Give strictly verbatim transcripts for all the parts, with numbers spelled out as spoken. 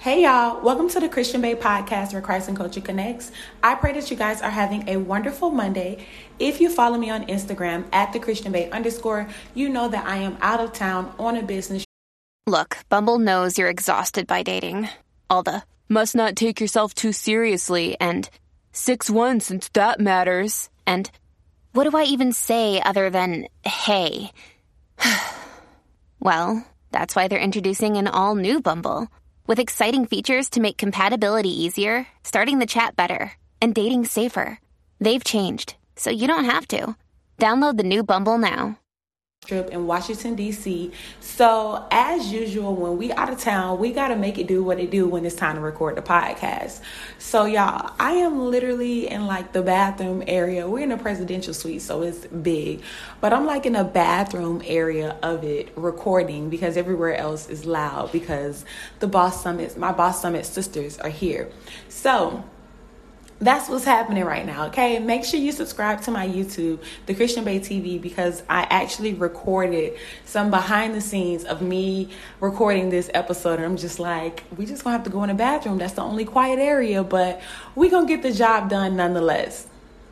Hey y'all, welcome to the Christian Bae podcast where Christ and Culture connects. I pray that you guys are having a wonderful Monday. If you follow me on Instagram at the Christian Bae underscore, you know that I am out of town on a business. Look, Bumble knows you're exhausted by dating. All the must not take yourself too seriously and six one since that matters. And what do I even say other than hey? Well, that's why they're introducing an all new Bumble. With exciting features to make compatibility easier, starting the chat better, and dating safer. They've changed, so you don't have to. Download the new Bumble now. Trip in Washington, D C. So as usual, when we out of town, we got to make it do what it do when it's time to record the podcast. So y'all, I am literally in like the bathroom area. We're in a presidential suite, so it's big. But I'm like in a bathroom area of it recording because everywhere else is loud because the Boss Summit, my Boss Summit sisters are here. So that's what's happening right now, okay? Make sure you subscribe to my YouTube, The Christian Bae T V, because I actually recorded some behind the scenes of me recording this episode. And I'm just like, we just gonna have to go in the bathroom. That's the only quiet area, but we gonna get the job done nonetheless.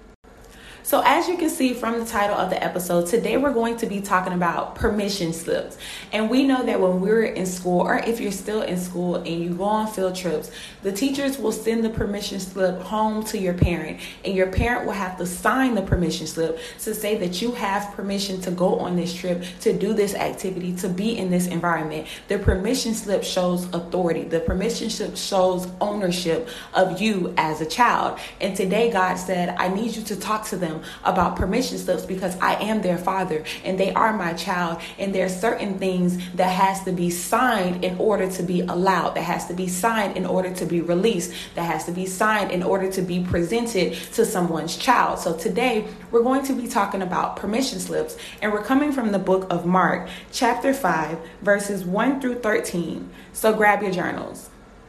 So as you can see from the title of the episode, today we're going to be talking about permission slips. And we know that when we're in school, or if you're still in school and you go on field trips, the teachers will send the permission slip home to your parent, and your parent will have to sign the permission slip to say that you have permission to go on this trip, to do this activity, to be in this environment. The permission slip shows authority. The permission slip shows ownership of you as a child. And today God said, I need you to talk to them about permission slips because I am their father and they are my child, and there are certain things that has to be signed in order to be allowed, that has to be signed in order to be released, that has to be signed in order to be presented to someone's child. So today we're going to be talking about permission slips, and we're coming from the book of Mark chapter five verses one through thirteen. So grab your journals.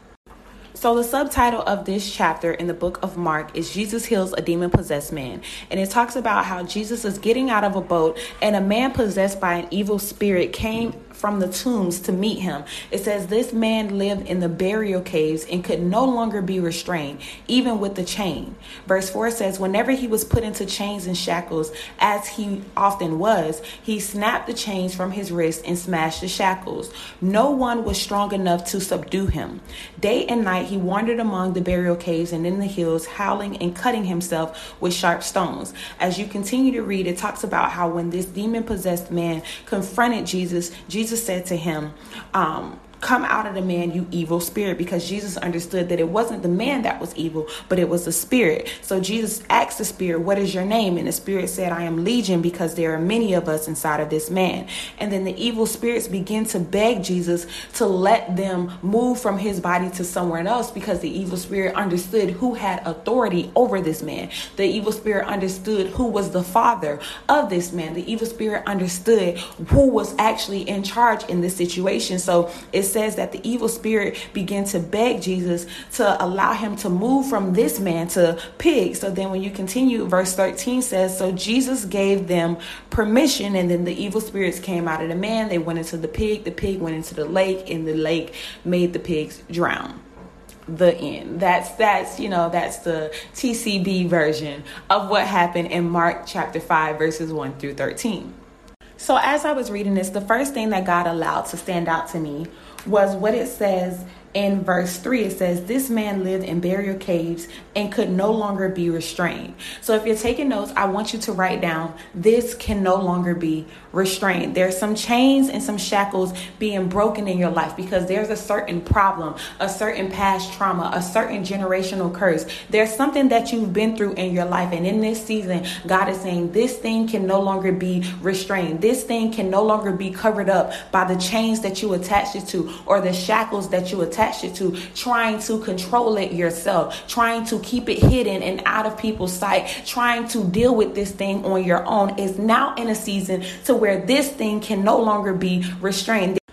So the subtitle of this chapter in the book of Mark is Jesus Heals a Demon-Possessed Man. And it talks about how Jesus is getting out of a boat and a man possessed by an evil spirit came from the tombs to meet him. It says this man lived in the burial caves and could no longer be restrained, even with the chain. Verse four says, whenever he was put into chains and shackles, as he often was, he snapped the chains from his wrists and smashed the shackles. No one was strong enough to subdue him. Day and night he wandered among the burial caves and in the hills, howling and cutting himself with sharp stones. As you continue to read, it talks about how when this demon-possessed man confronted Jesus, Jesus Jesus said to him, um, come out of the man, you evil spirit, because Jesus understood that it wasn't the man that was evil, but it was the spirit. So Jesus asked the spirit, what is your name? And the spirit said, I am Legion, because there are many of us inside of this man. And then the evil spirits begin to beg Jesus to let them move from his body to somewhere else, because the evil spirit understood who had authority over this man. The evil spirit understood who was the father of this man. The evil spirit understood who was actually in charge in this situation. So it's says that the evil spirit began to beg Jesus to allow him to move from this man to pigs. So then when you continue, verse thirteen says, so Jesus gave them permission, and then the evil spirits came out of the man. They went into the pig. The pig went into the lake, and the lake made the pigs drown. The end. That's, that's, you know, that's the T C B version of what happened in Mark chapter five, verses one through thirteen. So as I was reading this, the first thing that God allowed to stand out to me was what it says in verse three. It says, this man lived in burial caves and could no longer be restrained. So if you're taking notes, I want you to write down, this can no longer be restrained. There's some chains and some shackles being broken in your life because there's a certain problem, a certain past trauma, a certain generational curse. There's something that you've been through in your life. And in this season, God is saying this thing can no longer be restrained. This thing can no longer be covered up by the chains that you attached it to or the shackles that you attached it to, trying to control it yourself, trying to keep it hidden and out of people's sight, trying to deal with this thing on your own. Is now in a season to where this thing can no longer be restrained.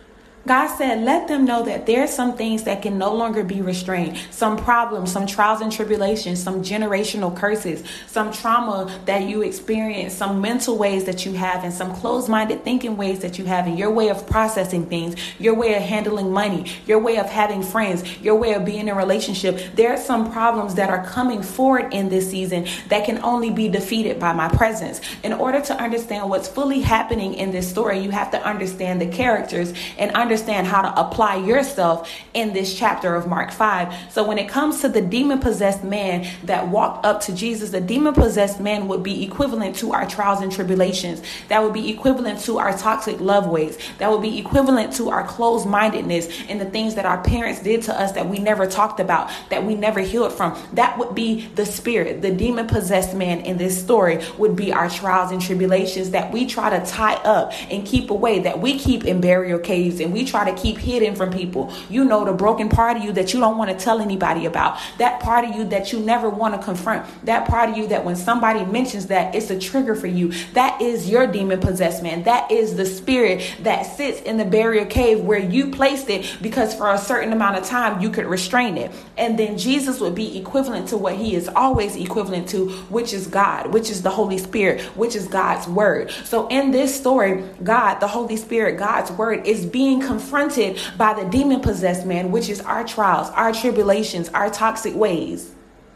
God said, let them know that there are some things that can no longer be restrained. Some problems, some trials and tribulations, some generational curses, some trauma that you experience, some mental ways that you have, and some closed-minded thinking ways that you have, and your way of processing things, your way of handling money, your way of having friends, your way of being in a relationship. There are some problems that are coming forward in this season that can only be defeated by my presence. In order to understand what's fully happening in this story, you have to understand the characters and understand understand how to apply yourself in this chapter of Mark five. So when it comes to the demon-possessed man that walked up to Jesus, the demon-possessed man would be equivalent to our trials and tribulations. That would be equivalent to our toxic love ways. That would be equivalent to our closed-mindedness and the things that our parents did to us that we never talked about, that we never healed from. That would be the spirit. The demon-possessed man in this story would be our trials and tribulations that we try to tie up and keep away, that we keep in burial caves and we try to keep hidden from people. You know, the broken part of you that you don't want to tell anybody about, that part of you that you never want to confront, that part of you that when somebody mentions that, it's a trigger for you. That is your demon possessed man. That is the spirit that sits in the burial cave where you placed it because for a certain amount of time you could restrain it. And then Jesus would be equivalent to what he is always equivalent to, which is God, which is the Holy Spirit, which is God's word. So in this story, God, the Holy Spirit, God's word is being confronted by the demon-possessed man, which is our trials, our tribulations, our toxic ways.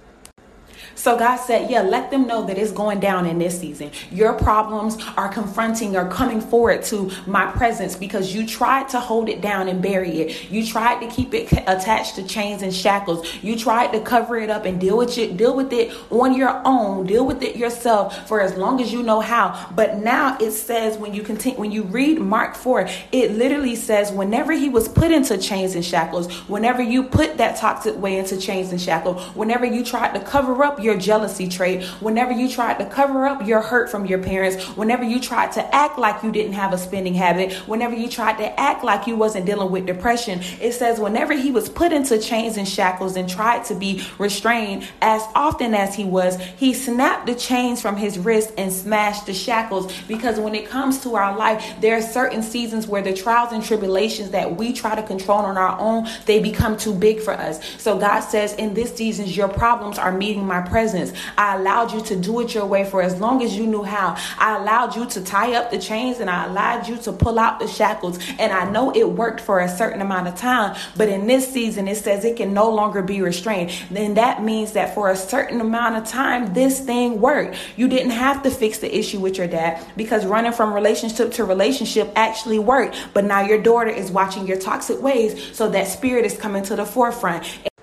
So God said, yeah, let them know that it's going down in this season. Your problems are confronting or coming forward to my presence because you tried to hold it down and bury it. You tried to keep it attached to chains and shackles. You tried to cover it up and deal with it, deal with it on your own, deal with it yourself for as long as you know how. But now it says when you continue, when you read Mark four, it literally says whenever he was put into chains and shackles, whenever you put that toxic way into chains and shackles, whenever you tried to cover up your jealousy trait, whenever you tried to cover up your hurt from your parents, whenever you tried to act like you didn't have a spending habit, whenever you tried to act like you wasn't dealing with depression, it says whenever he was put into chains and shackles and tried to be restrained, as often as he was, he snapped the chains from his wrist and smashed the shackles. Because when it comes to our life, there are certain seasons where the trials and tribulations that we try to control on our own, they become too big for us. So God says in this season, your problems are meeting my presence. I allowed you to do it your way for as long as you knew how. I allowed you to tie up the chains and I allowed you to pull out the shackles. And I know it worked for a certain amount of time, but in this season, it says it can no longer be restrained. Then that means that for a certain amount of time, this thing worked. You didn't have to fix the issue with your dad because running from relationship to relationship actually worked. But now your daughter is watching your toxic ways. So that spirit is coming to the forefront.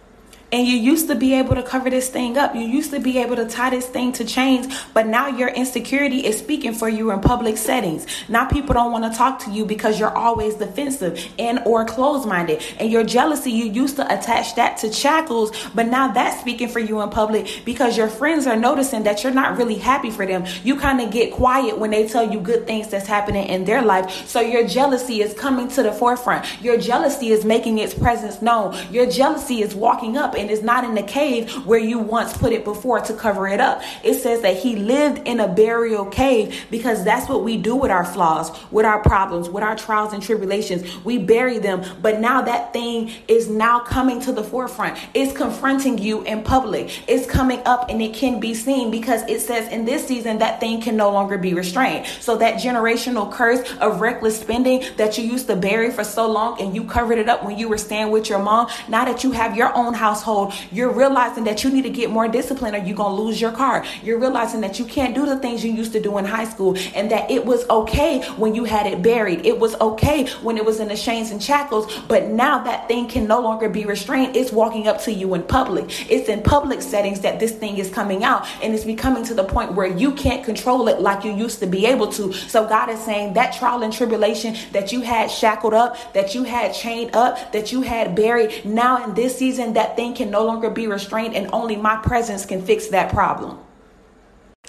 And you used to be able to cover this thing up. You used to be able to tie this thing to chains. But now your insecurity is speaking for you in public settings. Now people don't want to talk to you because you're always defensive and or closed-minded. And your jealousy, you used to attach that to shackles. But now that's speaking for you in public because your friends are noticing that you're not really happy for them. You kind of get quiet when they tell you good things that's happening in their life. So your jealousy is coming to the forefront. Your jealousy is making its presence known. Your jealousy is walking up and is not in the cave where you once put it before to cover it up. It says that he lived in a burial cave because that's what we do with our flaws, with our problems, with our trials and tribulations. We bury them, but now that thing is now coming to the forefront. It's confronting you in public. It's coming up and it can be seen because it says in this season that thing can no longer be restrained. So that generational curse of reckless spending that you used to bury for so long and you covered it up when you were staying with your mom, now that you have your own household, you're realizing that you need to get more discipline or you're going to lose your car. You're realizing that you can't do the things you used to do in high school and that it was okay when you had it buried. It was okay when it was in the chains and shackles, but now that thing can no longer be restrained. It's walking up to you in public. It's in public settings that this thing is coming out and it's becoming to the point where you can't control it like you used to be able to. So God is saying that trial and tribulation that you had shackled up, that you had chained up, that you had buried, now in this season, that thing can no longer be restrained and only my presence can fix that problem.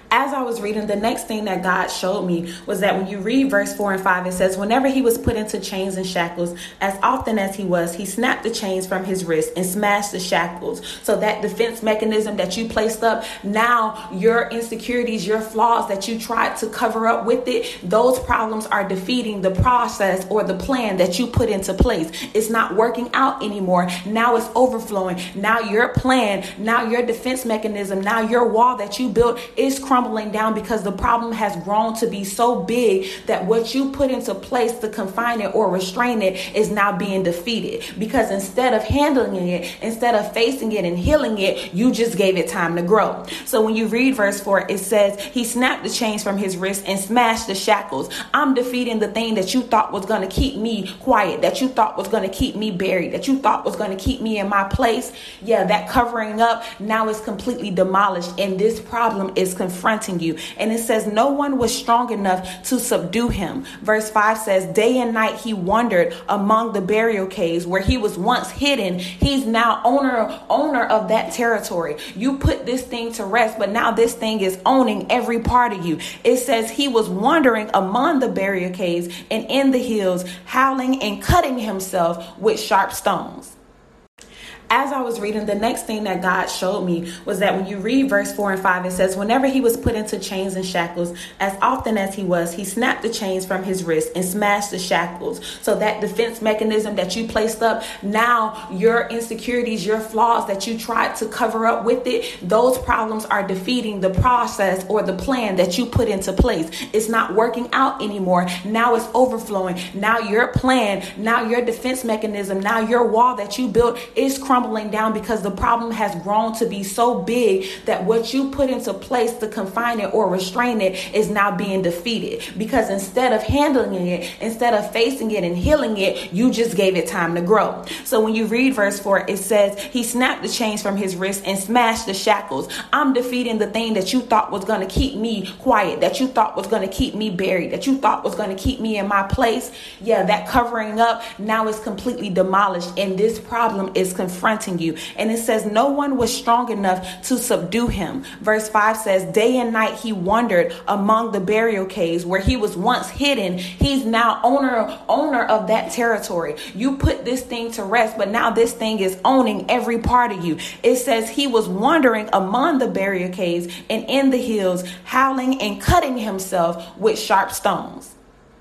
As I was reading, the next thing that God showed me was that when you read verse four and five, it says, whenever he was put into chains and shackles, as often as he was, he snapped the chains from his wrist and smashed the shackles. So that defense mechanism that you placed up, now your insecurities, your flaws that you tried to cover up with it, those problems are defeating the process or the plan that you put into place. It's not working out anymore. Now it's overflowing. Now your plan, now your defense mechanism, now your wall that you built is crumbling down because the problem has grown to be so big that what you put into place to confine it or restrain it is now being defeated. Because instead of handling it, instead of facing it and healing it, you just gave it time to grow. So when you read verse four, it says he snapped the chains from his wrist and smashed the shackles. I'm defeating the thing that you thought was going to keep me quiet, that you thought was going to keep me buried, that you thought was going to keep me in my place. Yeah, that covering up now is completely demolished, and this problem is confronting you. And it says no one was strong enough to subdue him. Verse five says, day and night he wandered among the burial caves where he was once hidden. He's now owner owner of that territory. You put this thing to rest, but now this thing is owning every part of you. It says he was wandering among the burial caves and in the hills, howling and cutting himself with sharp stones. As I was reading, the next thing that God showed me was that when you read verse four and five, it says, whenever he was put into chains and shackles, as often as he was, he snapped the chains from his wrist and smashed the shackles. So that defense mechanism that you placed up, now your insecurities, your flaws that you tried to cover up with it, those problems are defeating the process or the plan that you put into place. It's not working out anymore. Now it's overflowing. Now your plan, now your defense mechanism, now your wall that you built is crumbling down because the problem has grown to be so big that what you put into place to confine it or restrain it is now being defeated. Because instead of handling it, instead of facing it and healing it, you just gave it time to grow. So when you read verse four, it says he snapped the chains from his wrist and smashed the shackles. I'm defeating the thing that you thought was going to keep me quiet, that you thought was going to keep me buried, that you thought was going to keep me in my place. Yeah, that covering up now is completely demolished, and this problem is confronted you. And it says no one was strong enough to subdue him. Verse five says day and night he wandered among the burial caves where he was once hidden. He's now owner owner of that territory. You put this thing to rest, but now this thing is owning every part of you. It says he was wandering among the burial caves and in the hills, howling and cutting himself with sharp stones.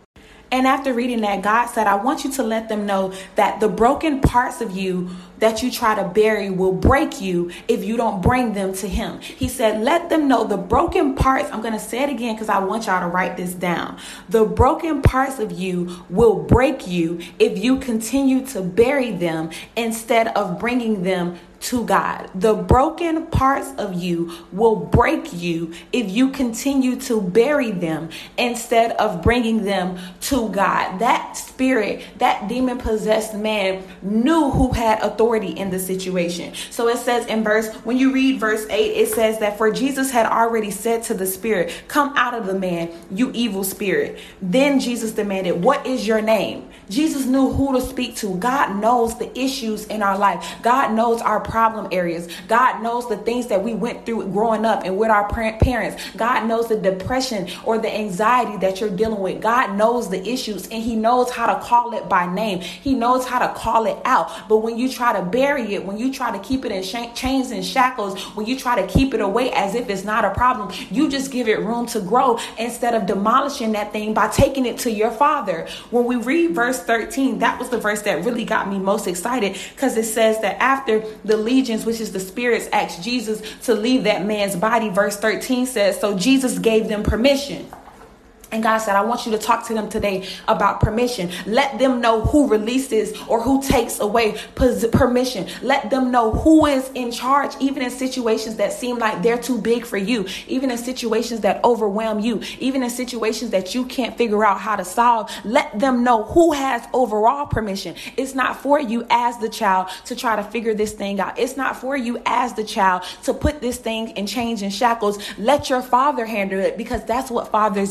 And after reading that, God said, I want you to let them know that the broken parts of you that you try to bury will break you if you don't bring them to him. He said, let them know the broken parts. I'm going to say it again because I want y'all to write this down. The broken parts of you will break you if you continue to bury them instead of bringing them to God. The broken parts of you will break you if you continue to bury them instead of bringing them to God. That spirit, that demon possessed man knew who had authority in the situation. So it says in verse, when you read verse eight, it says that for Jesus had already said to the spirit, come out of the man, you evil spirit. Then Jesus demanded, what is your name? Jesus knew who to speak to. God knows the issues in our life. God knows our problem areas. God knows the things that we went through growing up and with our parents. God knows the depression or the anxiety that you're dealing with. God knows the issues, and he knows how to call it by name. He knows how to call it out. But when you try to bury it, when you try to keep it in sh- chains and shackles, when you try to keep it away as if it's not a problem, you just give it room to grow instead of demolishing that thing by taking it to your Father. When we read verse thirteen, that was the verse that really got me most excited, because it says that after the legions, which is the spirits, asked Jesus to leave that man's body, verse thirteen says, so Jesus gave them permission. And God said, I want you to talk to them today about permission. Let them know who releases or who takes away permission. Let them know who is in charge, even in situations that seem like they're too big for you, even in situations that overwhelm you, even in situations that you can't figure out how to solve. Let them know who has overall permission. It's not for you as the child to try to figure this thing out. It's not for you as the child to put this thing in chains and shackles. Let your Father handle it, because that's what fathers do.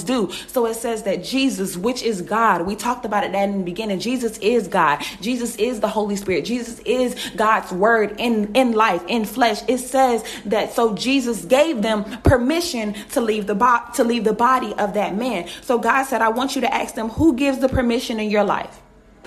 So it says that Jesus, which is God, we talked about it in the beginning. Jesus is God. Jesus is the Holy Spirit. Jesus is God's word in, in life, in flesh. It says that so Jesus gave them permission to leave the bo- to leave the body of that man. So God said, I want you to ask them, who gives the permission in your life?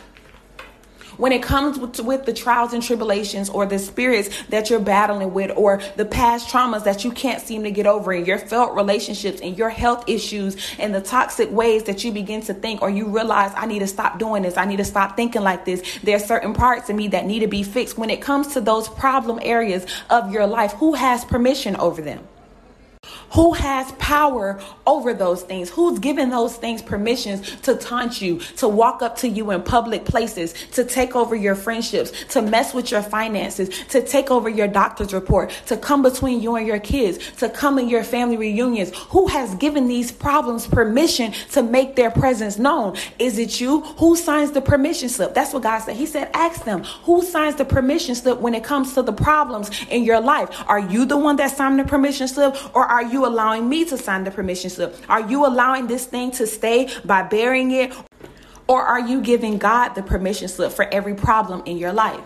When it comes with, with the trials and tribulations or the spirits that you're battling with, or the past traumas that you can't seem to get over, in your failed relationships and your health issues and the toxic ways that you begin to think, or you realize, I need to stop doing this. I need to stop thinking like this. There are certain parts of me that need to be fixed. When it comes to those problem areas of your life, who has permission over them? Who has power over those things? Who's given those things permissions to taunt you, to walk up to you in public places, to take over your friendships, to mess with your finances, to take over your doctor's report, to come between you and your kids, to come in your family reunions? Who has given these problems permission to make their presence known? Is it you? Who signs the permission slip? That's what God said. He said, ask them, who signs the permission slip when it comes to the problems in your life? Are you the one that signed the permission slip, or are you allowing me to sign the permission slip? Are you allowing this thing to stay by burying it? Or are you giving God the permission slip for every problem in your life?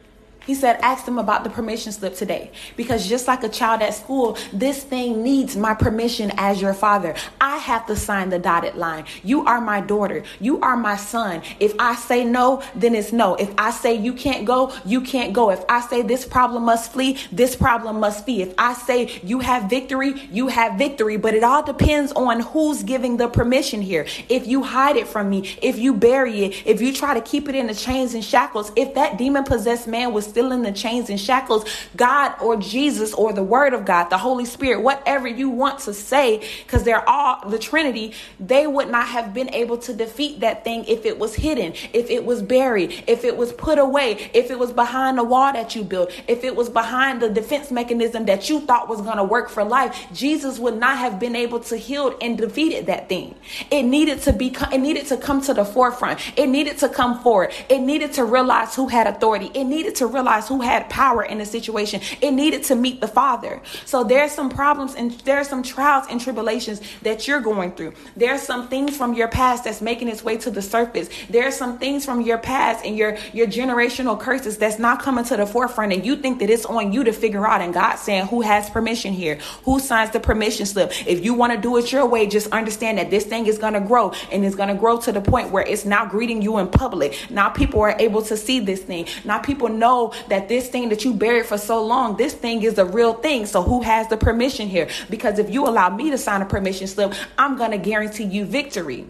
He said, ask them about the permission slip today, because just like a child at school, this thing needs my permission as your father. I have to sign the dotted line. You are my daughter. You are my son. If I say no, then it's no. If I say you can't go, you can't go. If I say this problem must flee, this problem must flee. If I say you have victory, you have victory. But it all depends on who's giving the permission here. If you hide it from me, if you bury it, if you try to keep it in the chains and shackles, if that demon-possessed man was still in the chains and shackles, God or Jesus or the word of God, the Holy Spirit, whatever you want to say, because they're all the Trinity, they would not have been able to defeat that thing if it was hidden, if it was buried, if it was put away, if it was behind the wall that you built, if it was behind the defense mechanism that you thought was going to work for life. Jesus would not have been able to heal and defeated that thing. It needed to be, it needed to come to the forefront. It needed to come forward. It needed to realize who had authority. It needed to realize who had power in the situation. It needed to meet the Father. So there's some problems and there's some trials and tribulations that you're going through. There's some things from your past that's making its way to the surface. There's some things from your past and your, your generational curses that's not coming to the forefront, and you think that it's on you to figure out. And God's saying, who has permission here? Who signs the permission slip? If you want to do it your way, just understand that this thing is going to grow, and it's going to grow to the point where it's now greeting you in public. Now people are able to see this thing. Now people know that this thing that you buried for so long, this thing is a real thing. So who has the permission here? Because if you allow me to sign a permission slip, I'm going to guarantee you victory.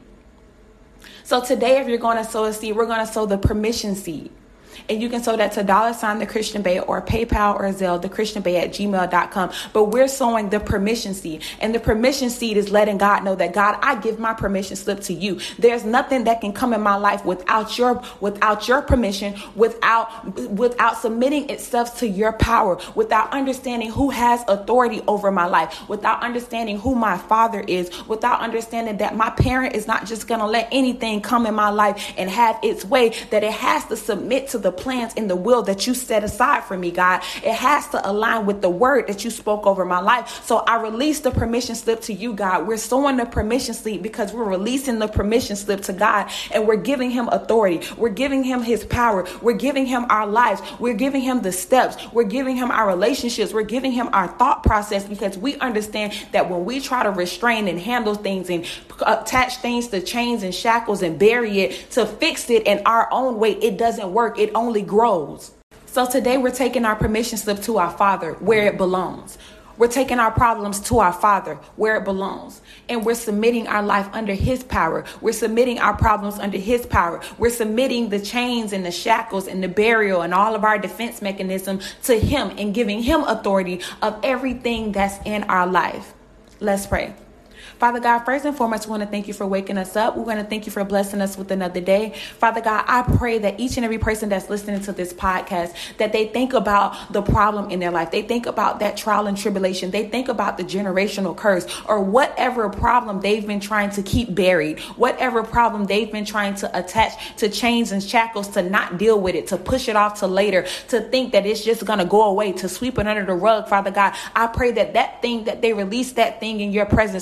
So today, if you're going to sow a seed, we're going to sow the permission seed. And you can sow that to dollar sign the Christian Bae, or PayPal or Zelle, the Christian Bae at gmail dot com. But we're sowing the permission seed. And the permission seed is letting God know that, God, I give my permission slip to you. There's nothing that can come in my life without your without your permission, without without submitting itself to your power, without understanding who has authority over my life, without understanding who my Father is, without understanding that my parent is not just going to let anything come in my life and have its way, that it has to submit to the plans and the will that you set aside for me, God. It has to align with the word that you spoke over my life. So I release the permission slip to you, God. We're sowing the permission slip because we're releasing the permission slip to God, and we're giving him authority. We're giving him his power. We're giving him our lives. We're giving him the steps. We're giving him our relationships. We're giving him our thought process, because we understand that when we try to restrain and handle things and attach things to chains and shackles and bury it to fix it in our own way, it doesn't work. It only grows. So today we're taking our permission slip to our Father where it belongs. We're taking our problems to our Father where it belongs. And we're submitting our life under his power. We're submitting our problems under his power. We're submitting the chains and the shackles and the burial and all of our defense mechanism to him, and giving him authority of everything that's in our life. Let's pray. Father God, first and foremost, we want to thank you for waking us up. We want to thank you for blessing us with another day. Father God, I pray that each and every person that's listening to this podcast, that they think about the problem in their life. They think about that trial and tribulation. They think about the generational curse, or whatever problem they've been trying to keep buried, whatever problem they've been trying to attach to chains and shackles, to not deal with it, to push it off to later, to think that it's just going to go away, to sweep it under the rug. Father God, I pray that that thing, that they release that thing in your presence today, Father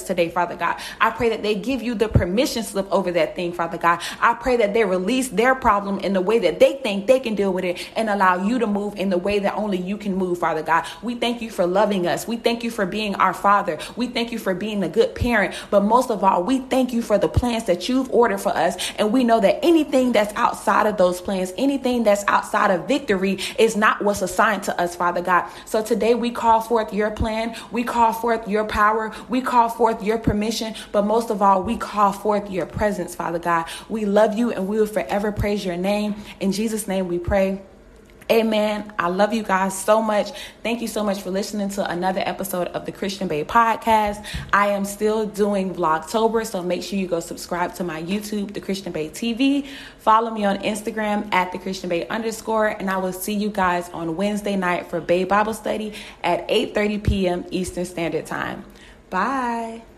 Father God. I pray that they give you the permission slip over that thing, Father God. I pray that they release their problem in the way that they think they can deal with it and allow you to move in the way that only you can move, Father God. We thank you for loving us. We thank you for being our Father. We thank you for being a good parent. But most of all, we thank you for the plans that you've ordered for us. And we know that anything that's outside of those plans, anything that's outside of victory is not what's assigned to us, Father God. So today we call forth your plan. We call forth your power. We call forth your permission. But most of all, we call forth your presence, Father God. We love you and we will forever praise your name. In Jesus' name we pray. Amen. I love you guys so much. Thank you so much for listening to another episode of the Christian Bae podcast. I am still doing Vlogtober, so make sure you go subscribe to my YouTube, The Christian Bae T V. Follow me on Instagram at The Christian Bae underscore, and I will see you guys on Wednesday night for Bae Bible Study at eight thirty p.m. Eastern Standard Time. Bye.